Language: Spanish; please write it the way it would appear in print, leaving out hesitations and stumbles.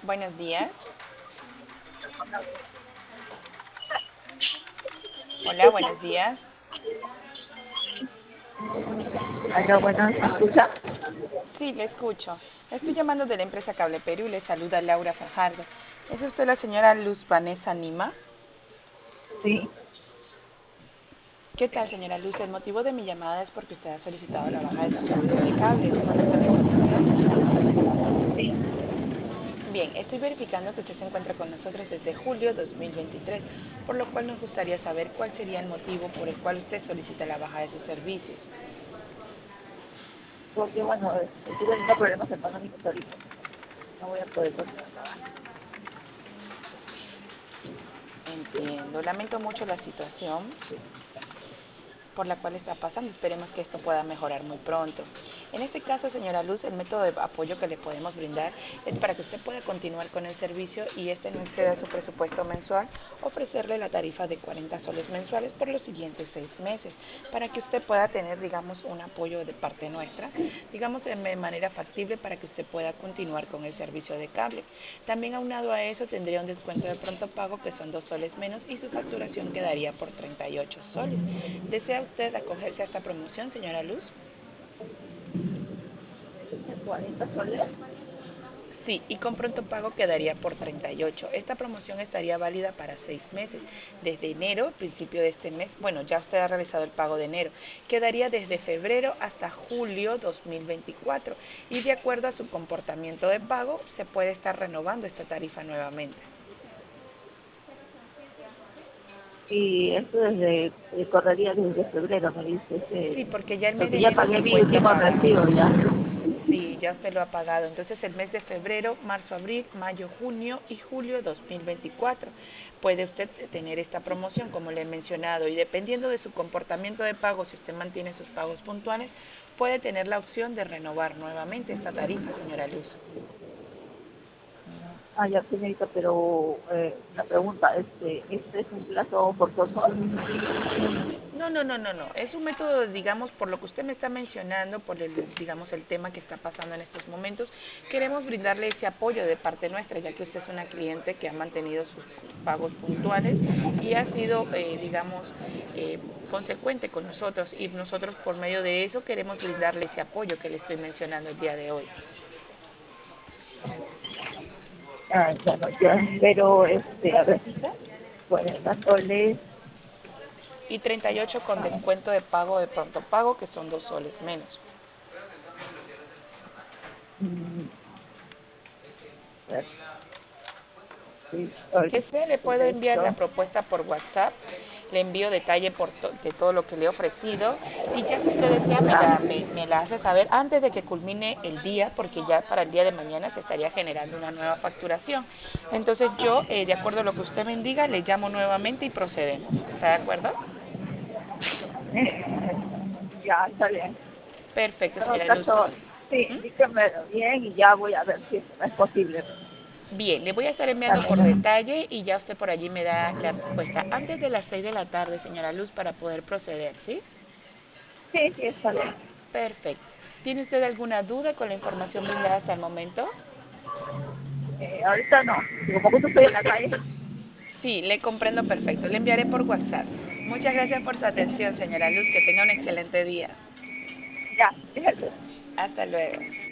Buenos días. Hola, buenos días. Aló, bueno, ¿me escucha? Sí, le escucho. Le estoy llamando de la empresa Cable Perú y le saluda Laura Fajardo. ¿Es usted la señora Luz Vanessa Nima? Sí, ¿Qué tal, señora Luz? El motivo de mi llamada es porque usted ha solicitado la baja de su servicio de cable. ¿Es correcta la información? sí. Bien, estoy verificando que usted se encuentra con nosotros desde julio 2023, por lo cual nos gustaría saber cuál sería el motivo por el cual usted solicita la baja de sus servicios. Porque bueno, estoy teniendo problemas económicos ahorita. No voy a poder continuar trabajando. Entiendo, lamento mucho la situación por la cual está pasando. Esperemos que esto pueda mejorar muy pronto. En este caso, señora Luz, el método de apoyo que le podemos brindar es para que usted pueda continuar con el servicio y este no exceda su presupuesto mensual, ofrecerle la tarifa de 40 soles mensuales por los siguientes 6 meses, para que usted pueda tener, digamos, un apoyo de parte nuestra, digamos, de manera factible para que usted pueda continuar con el servicio de cable. También aunado a eso tendría un descuento de pronto pago que son 2 soles menos y su facturación quedaría por 38 soles. ¿Desea usted acogerse a esta promoción, señora Luz? 40 soles. Sí, y con pronto pago quedaría por 38. Esta promoción estaría válida para 6 meses, desde enero, principio de este mes. Bueno, ya usted ha realizado el pago de enero. Quedaría desde febrero hasta julio 2024. Y de acuerdo a su comportamiento de pago, se puede estar renovando esta tarifa nuevamente. Y esto correría desde febrero, me dice. Sí, porque ya el mes de Porque ya enero pagué se mi encuentra último pagado. recibo ya. Sí, ya usted lo ha pagado. Entonces el mes de febrero, marzo, abril, mayo, junio y julio 2024 puede usted tener esta promoción, como le he mencionado, y dependiendo de su comportamiento de pago, si usted mantiene sus pagos puntuales, puede tener la opción de renovar nuevamente esta tarifa, señora Luz. Ah, ya, señorita, pero una pregunta, ¿este es un plazo forzoso? No, no, no, no, no. Es un método, digamos, por lo que usted me está mencionando, por el, digamos, el tema que está pasando en estos momentos, queremos brindarle ese apoyo de parte nuestra, ya que usted es una cliente que ha mantenido sus pagos puntuales y ha sido, digamos, consecuente con nosotros y nosotros por medio de eso queremos brindarle ese apoyo que le estoy mencionando el día de hoy. Ah, bueno, ya, pero, a ver, 40 soles. Y 38 con descuento de pago de pronto pago, que son 2 soles menos. mm, a ver, sí, Si desea, le puedo enviar la esto. propuesta por WhatsApp. Le envío detalle de todo lo que le he ofrecido. Y ya si usted desea, Ya. me la hace saber antes de que culmine el día, porque ya para el día de mañana se estaría generando una nueva facturación. Entonces yo, de acuerdo a lo que usted me diga, le llamo nuevamente y procedemos. ¿Está de acuerdo? Ya, está bien. Perfecto, En todo señora Luz. caso, sí, dígamelo bien y ya voy a ver si es posible. Bien, le voy a estar enviando por También. detalle y ya usted por allí me da la respuesta antes de las 6 de la tarde, señora Luz, para poder proceder, ¿sí? Sí, sí, está bien. Perfecto. ¿Tiene usted alguna duda con la información brindada hasta el momento? Ahorita no. Como justo estoy en la calle. Sí, le comprendo perfecto. Le enviaré por WhatsApp. Muchas gracias por su atención, señora Luz. Que tenga un excelente día. Ya, fíjate. Hasta luego.